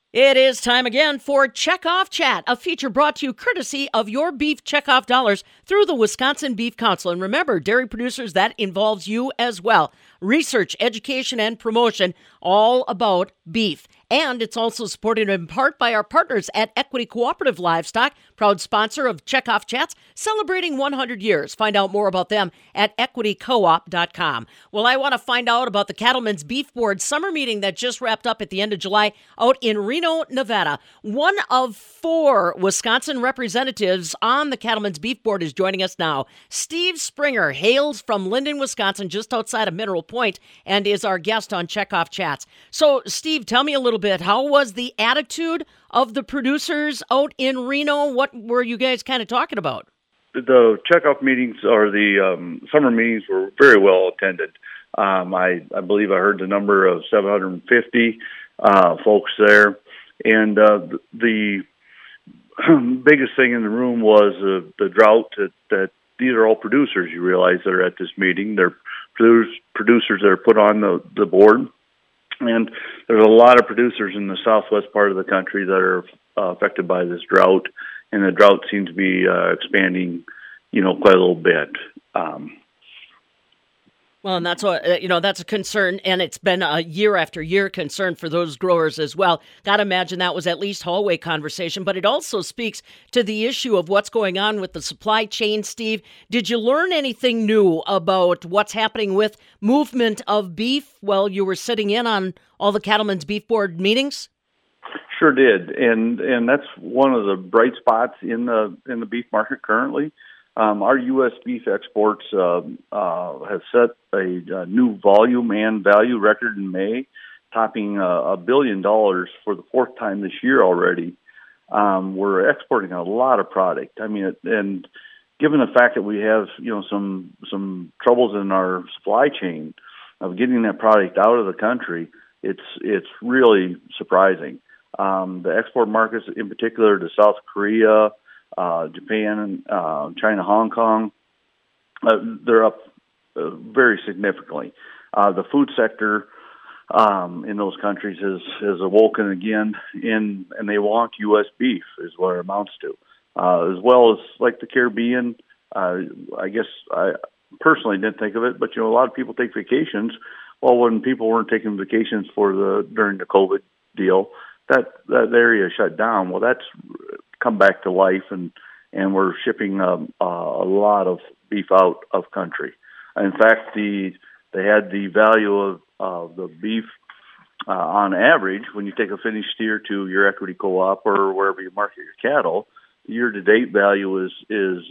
It is time again for Checkoff Chat, a feature brought to you courtesy of your beef checkoff dollars through the Wisconsin Beef Council. And remember, dairy producers, that involves you as well. Research, education, and promotion, all about beef. And it's also supported in part by our partners at Equity Cooperative Livestock, proud sponsor of Checkoff Chats, celebrating 100 years. Find out more about them at equitycoop.com. Well, I want to find out about the Cattlemen's Beef Board summer meeting that just wrapped up at the end of July out in Reno, Nevada. One of 4 Wisconsin representatives on the Cattlemen's Beef Board is joining us now. Steve Springer hails from Linden, Wisconsin, just outside of Mineral Point, and is our guest on Checkoff Chats. So, Steve, tell me a little bit. How was the attitude of the producers out in Reno? What were you guys kind of talking about? The checkoff meetings or the summer meetings were very well attended. I believe I heard the number of 750 folks there. And the biggest thing in the room was the drought that these are all producers, you realize, that are at this meeting. They're producers that are put on the board. And there's a lot of producers in the southwest part of the country that are affected by this drought, and the drought seems to be expanding, quite a little bit. Well, and that's what, that's a concern, and it's been a year after year concern for those growers as well. Got to imagine that was at least hallway conversation, but it also speaks to the issue of what's going on with the supply chain, Steve. Did you learn anything new about what's happening with movement of beef while you were sitting in on all the Cattlemen's Beef Board meetings? Sure did, and that's one of the bright spots in the beef market currently. Our U.S. beef exports have set a new volume and value record in May, topping $1 billion for the 4th time this year already. We're exporting a lot of product. I mean, and given the fact that we have some troubles in our supply chain of getting that product out of the country, it's really surprising. The export markets, in particular, to South Korea, Japan, China, Hong Kong, they're up very significantly. The food sector in those countries has awoken again, and they want U.S. beef, is what it amounts to, as well as like the Caribbean. I guess I personally didn't think of it, but a lot of people take vacations. Well, when people weren't taking vacations during the COVID deal, that area shut down. Well, that's come back to life, and we're shipping a lot of beef out of country. In fact, they had the value of the beef on average when you take a finished steer to your equity co-op or wherever you market your cattle. The year-to-date value is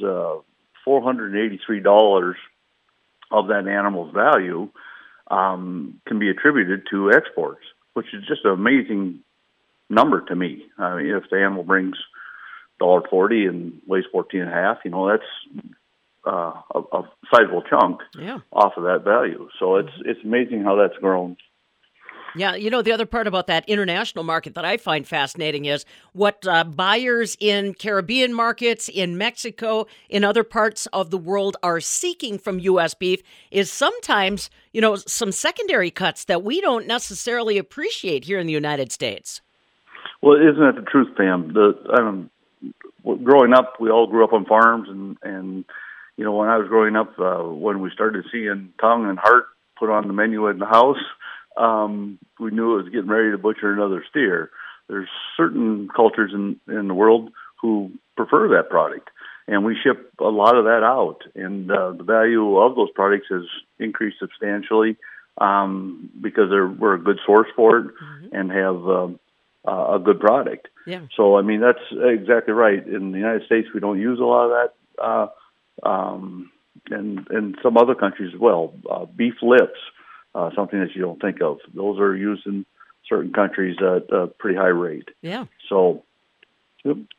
$483 of that animal's value can be attributed to exports, which is just an amazing number to me. I mean, if the animal brings $1.40 and weighs 14.5, that's a sizable chunk off of that value. So it's amazing how that's grown. Yeah, the other part about that international market that I find fascinating is what buyers in Caribbean markets, in Mexico, in other parts of the world are seeking from U.S. beef is sometimes, some secondary cuts that we don't necessarily appreciate here in the United States. Well, isn't that the truth, Pam? Growing up, we all grew up on farms, and when I was growing up, when we started seeing tongue and heart put on the menu in the house, we knew it was getting ready to butcher another steer. There's certain cultures in the world who prefer that product, and we ship a lot of that out. And the value of those products has increased substantially because we're a good source for it and have a good product. Yeah. So, I mean, that's exactly right. In the United States, we don't use a lot of that, and some other countries as well. Beef lips, something that you don't think of. Those are used in certain countries at a pretty high rate. Yeah. So, yep.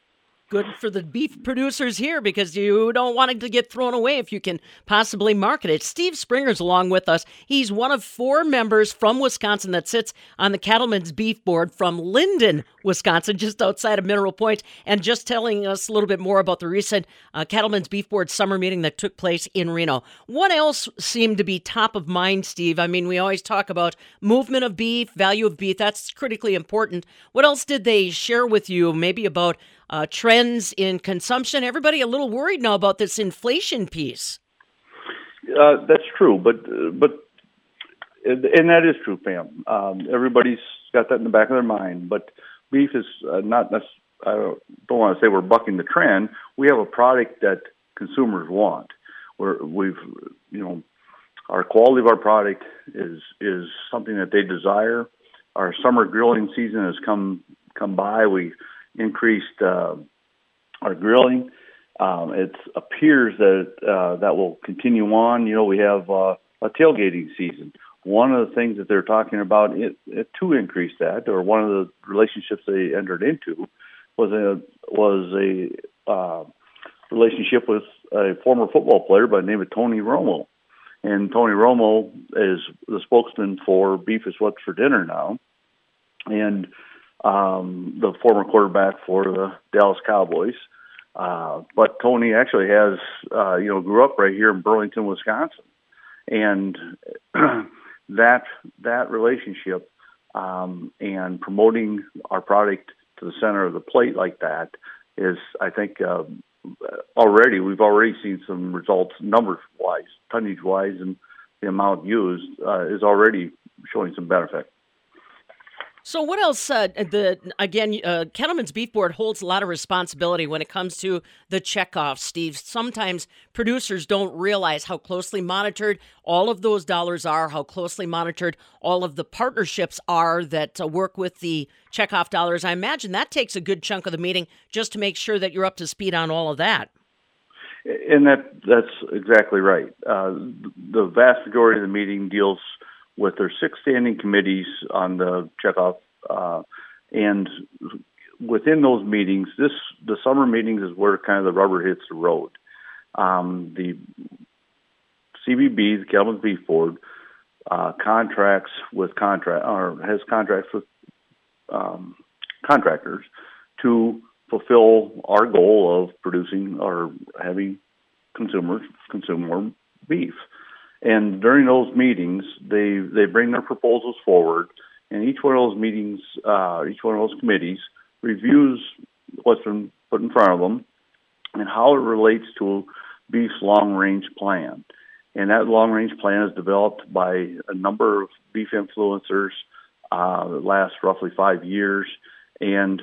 Good for the beef producers here because you don't want it to get thrown away if you can possibly market it. Steve Springer's along with us. He's one of 4 members from Wisconsin that sits on the Cattlemen's Beef Board from Linden, Wisconsin, just outside of Mineral Point, and just telling us a little bit more about the recent Cattlemen's Beef Board summer meeting that took place in Reno. What else seemed to be top of mind, Steve? I mean, we always talk about movement of beef, value of beef. That's critically important. What else did they share with you, maybe about trends in consumption? Everybody a little worried now about this inflation piece. That's true, but and that is true, Pam. Everybody's got that in the back of their mind. But beef is not. I don't want to say we're bucking the trend. We have a product that consumers want. Our quality of our product is something that they desire. Our summer grilling season has come by. We increased our grilling. It appears that will continue on. We have a tailgating season. One of the things that they're talking about to increase that, or one of the relationships they entered into, was a relationship with a former football player by the name of Tony Romo. And Tony Romo is the spokesman for Beef is What's for Dinner now. And the former quarterback for the Dallas Cowboys. But Tony actually has, grew up right here in Burlington, Wisconsin. And that relationship and promoting our product to the center of the plate like that is, I think, we've already seen some results numbers-wise, tonnage-wise, and the amount used is already showing some benefit. So what else? Cattlemen's Beef Board holds a lot of responsibility when it comes to the checkoff, Steve. Sometimes producers don't realize how closely monitored all of those dollars are, how closely monitored all of the partnerships are that work with the checkoff dollars. I imagine that takes a good chunk of the meeting just to make sure that you're up to speed on all of that. And that's exactly right. The vast majority of the meeting deals with their 6 standing committees on the checkoff, and within those meetings, the summer meetings is where kind of the rubber hits the road. The CBB, the Cattlemen's Beef Board, has contracts with contractors to fulfill our goal of producing or having consumers consume more beef. And during those meetings, they bring their proposals forward, and each one of those meetings, each one of those committees reviews what's been put in front of them and how it relates to beef's long-range plan. And that long-range plan is developed by a number of beef influencers that last roughly 5 years, and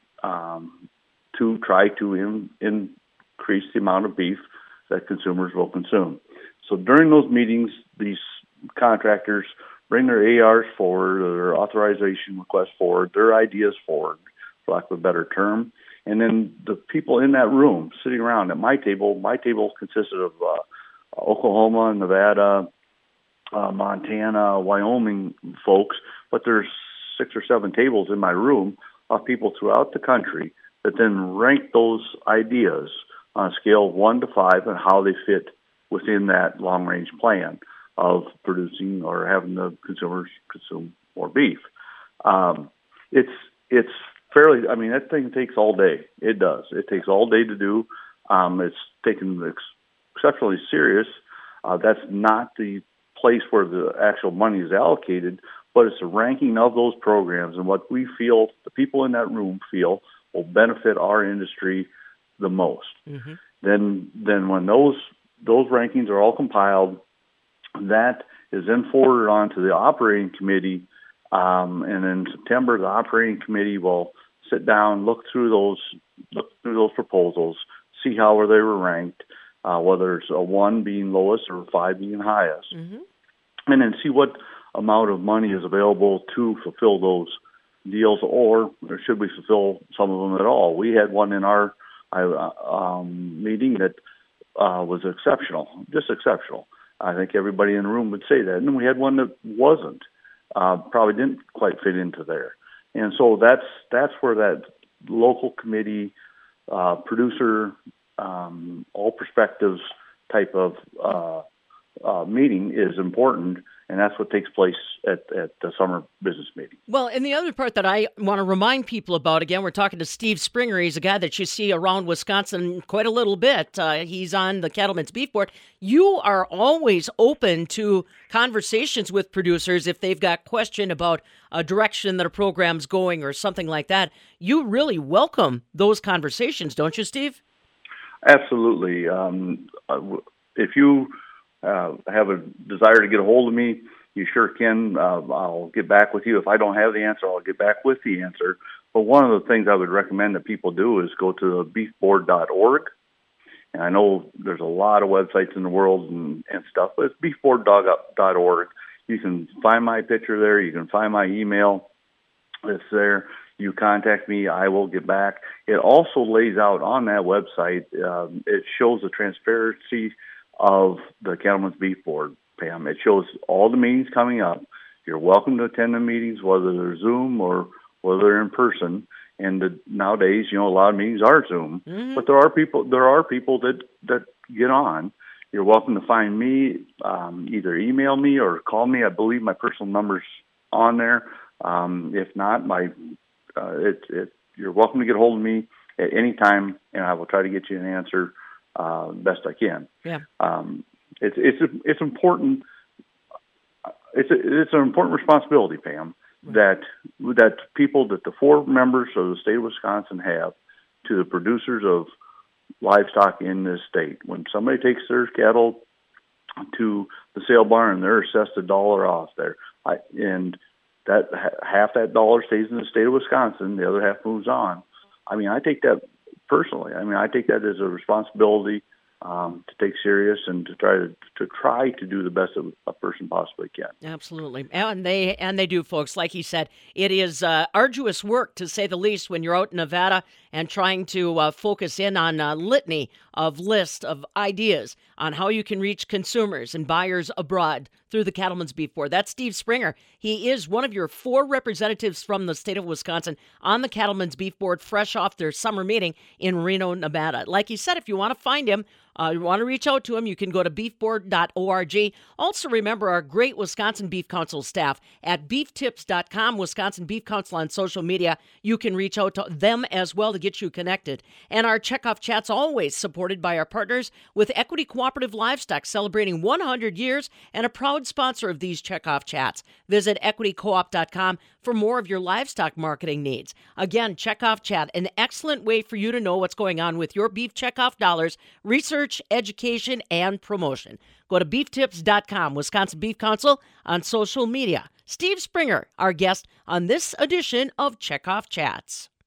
to try to increase the amount of beef that consumers will consume. So during those meetings, these contractors bring their ARs forward, or their authorization requests forward, their ideas forward, for lack of a better term. And then the people in that room sitting around at my table consisted of Oklahoma, Nevada, Montana, Wyoming folks, but there's 6 or 7 tables in my room of people throughout the country that then rank those ideas on a scale of 1 to 5 and how they fit within that long-range plan of producing or having the consumers consume more beef. It's fairly, that thing takes all day. It does. It takes all day to do. It's taken exceptionally serious. That's not the place where the actual money is allocated, but it's the ranking of those programs and what we feel, the people in that room feel, will benefit our industry the most. Mm-hmm. Then when those rankings are all compiled, that is then forwarded on to the operating committee, and in September the operating committee will sit down, look through those proposals, see how they were ranked, whether it's a 1 being lowest or 5 being highest, mm-hmm. and then see what amount of money is available to fulfill those deals, or should we fulfill some of them at all. We had one in our meeting that was just exceptional. I think everybody in the room would say that. And then we had one that wasn't, probably didn't quite fit into there. And so that's where that local committee producer, all perspectives type of meeting is important, and that's what takes place at the summer business meeting. Well, and the other part that I want to remind people about, again, we're talking to Steve Springer. He's a guy that you see around Wisconsin quite a little bit. He's on the Cattlemen's Beef Board. You are always open to conversations with producers if they've got question about a direction that a program's going or something like that. You really welcome those conversations, don't you, Steve? Absolutely. If you have a desire to get a hold of me, you sure can. I'll get back with you. If I don't have the answer, I'll get back with the answer. But one of the things I would recommend that people do is go to beefboard.org. And I know there's a lot of websites in the world and stuff, but it's beefboard.org. You can find my picture there. You can find my email. It's there. You contact me, I will get back. It also lays out on that website, it shows the transparency of the Cattlemen's Beef Board, Pam. It shows all the meetings coming up. You're welcome to attend the meetings, whether they're Zoom or whether they're in person. And nowadays, a lot of meetings are Zoom, but there are people that get on. You're welcome to find me, either email me or call me. I believe my personal number's on there. If not, you're welcome to get a hold of me at any time, and I will try to get you an answer best I can. Yeah. It's important. It's an important responsibility, Pam, that the 4 members of the state of Wisconsin have to the producers of livestock in this state. When somebody takes their cattle to the sale barn, they're assessed $1 off there, and that half that dollar stays in the state of Wisconsin, the other half moves on. I take that personally. I take that as a responsibility to take serious and to try to do the best that a person possibly can. Absolutely, and they do, folks. Like he said, it is arduous work, to say the least, when you're out in Nevada and trying to focus in on a litany of list of ideas on how you can reach consumers and buyers abroad through the Cattlemen's Beef Board. That's Steve Springer. He is one of your 4 representatives from the state of Wisconsin on the Cattlemen's Beef Board, fresh off their summer meeting in Reno, Nevada. Like he said, if you want to find him, you want to reach out to him, you can go to beefboard.org. Also, remember our great Wisconsin Beef Council staff at beeftips.com, Wisconsin Beef Council on social media. You can reach out to them as well to get you connected. And our Checkoff Chat's always supported by our partners with Equity Cooperative Livestock, celebrating 100 years and a proud sponsor of these Checkoff Chats. Visit equitycoop.com for more of your livestock marketing needs. Again, Checkoff Chat, an excellent way for you to know what's going on with your beef checkoff dollars, research, education, and promotion. Go to beeftips.com, Wisconsin Beef Council on social media. Steve Springer, our guest on this edition of Checkoff Chats.